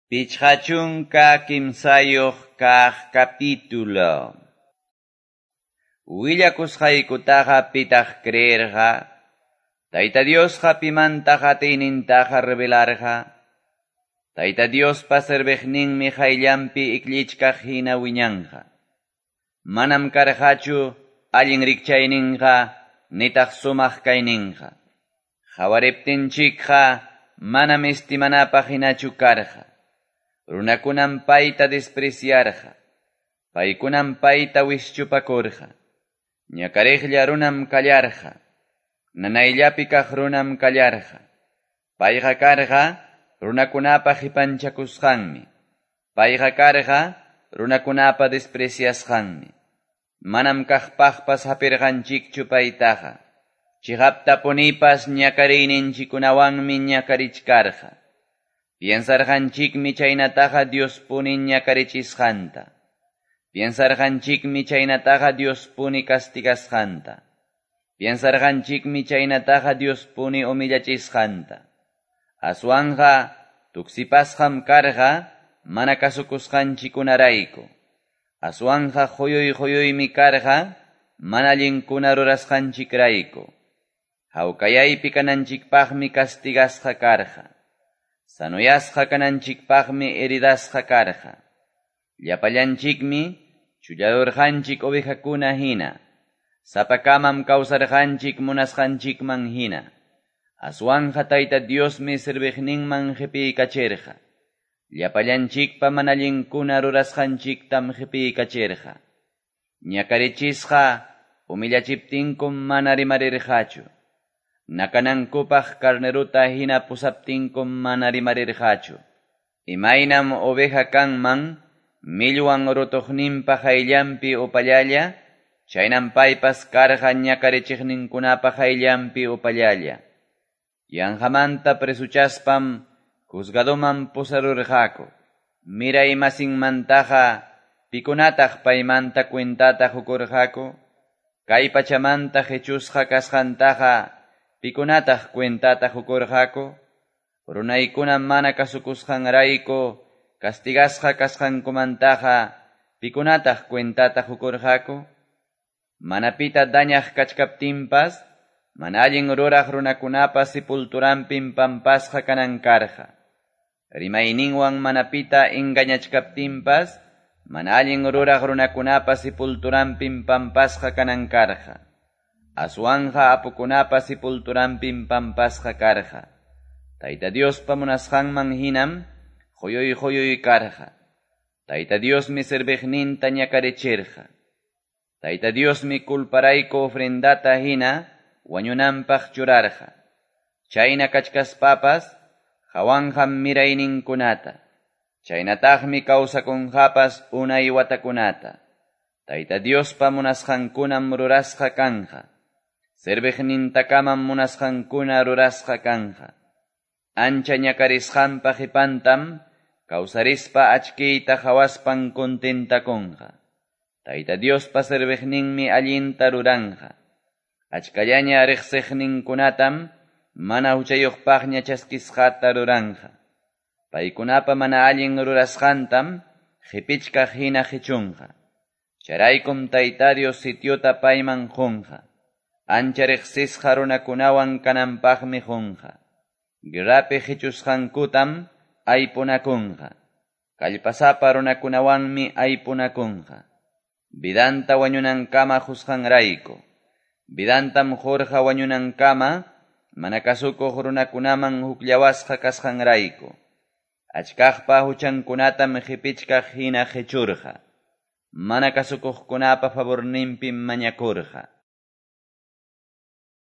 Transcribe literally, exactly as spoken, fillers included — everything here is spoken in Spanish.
Pichhachunka kimsayuq kaq capítulo. Willakusqaykutaqa pitaq creerqa, Tayta Diosqa pimantaqa tiynintaqa revelarqa, Tayta Diospa serveqninmi hayllampi iklichkaq hina wiñanqa. Manam karqachu allin rikchayninqa, nitaq sumaq kayninqa. Hawariptinchikqa manam estimanapaq hinachu karqa. Runakunam payta despreciarqa, paykunam payta wischupakurqa. Ñakariqlla runam kallarqa, nanayllapi kaq runam kallarqa. Payqa karqa runakunapa qipanchakusqanmi, payqa karqa runakunapa despreciasqanmi. Manam kaqpaqpas hapirqanchikchu paytaqa, chiqapta punipas ñakariyninchikunawanmi ñakarichkarqa. Piensarqanchikmi chaynataqa Dios puni ñakarichisqanta. Piensarqanchikmi chaynataqa Dios puni castigasqanta. Piensarqanchikmi chaynataqa Dios puni humillachisqanta. Aswanqa tuksipasqam karqa mana kasukusqanchikunarayku. Aswanqa huyuy huyuymi karqa mana allinkuna rurasqanchikrayku. Hawkayaypi kananchikpaqmi castigasqa karqa. Sanuyasqa kananchikpaqmi heridasqa karqa. Llapallanchikmi chulladurqanchik ovejakuna hina. Sapakamam kawsarqanchik munasqanchikman hina. Aswanqa Tayta Diosmi sirviqninman qhipiykachirqa. Llapallanchikpa mana allinkuna rurasqanchiktam qhipiykachirqa. Ñakarichisqa humillachiptinkum mana rimarirqachu. Nakanankupaq karneruta hina pusaptinkum mana rimarirqachu. Imaynam oveja kanman, millwan rutuqninpa hayllampi upallalla, chaynam paypas karqa ñakarichiqninkunapa hayllampi upallalla. Yanqamanta presuchaspam juzgadoman pusarurqaku. Miray masinmantaqa pikunataq paymanta cuentata hukurqaku. Kay pachamanta hechusqa kasqantaqa pikunataq cuentata hukurqaku. Runaykunam mana kasukusqanrayku castigasqa kasqankumantaqa pikunataq cuentata hukurqaku. Manapita dañaq kachkaptinpas, mana allin ruraq runakunapas sepulturanpin pampasqa kanan karqa. Rimayninwan manapita engañachkaptinpas, mana allin ruraq runakunapas sepulturanpin pampasqa kanan karqa. Aswanqa apukunapa sepulturanpin pampasqa karqa. Tayta Diospa munasqanman hinam huyuy huyuy karqa. Tayta Diosmi sirviqninta ñakarichirqa. Tayta Diosmi kulparayku ofrendata hina wañunanpaq churarqa. Chayna kachkaspapas hawanqam mirayninkunata. Chaynataqmi kawsakunqapas unay watakunata. Tayta Diospa munasqankunam rurasqa kanqa. Sirviqnintakamam munasqankuna rurasqa kanqa. Ancha ñakarisqanpa qipantam, kawsarispa achkiyta hawaspan contentakunqa. Tayta Diospa sirviqninmi allinta ruranqa. Achkallaña riqsiqninkunatam mana huchayuqpaqña chaskisqata ruranqa. Paykunapa mana allin rurasqantam qipichkaq hina qichunqa. Charaykum Tayta Dios sitiota payman qunqa. Ancha riqsisqa runakunawan kananpaqmi qunqa. Guerrapi qichusqankutam aypunakunqa. Kallpasapa runakunawanmi aypunakunqa. Vidanta wañunankama husqanrayku. Vidantam hurqa wañunankama mana kasukuq runakunaman hukllawasqa kasqanrayku. Achkaqpa huchankunatam qipichkaq hina qichurqa. Mana kasukuqkunapa favorninpim mañakurqa.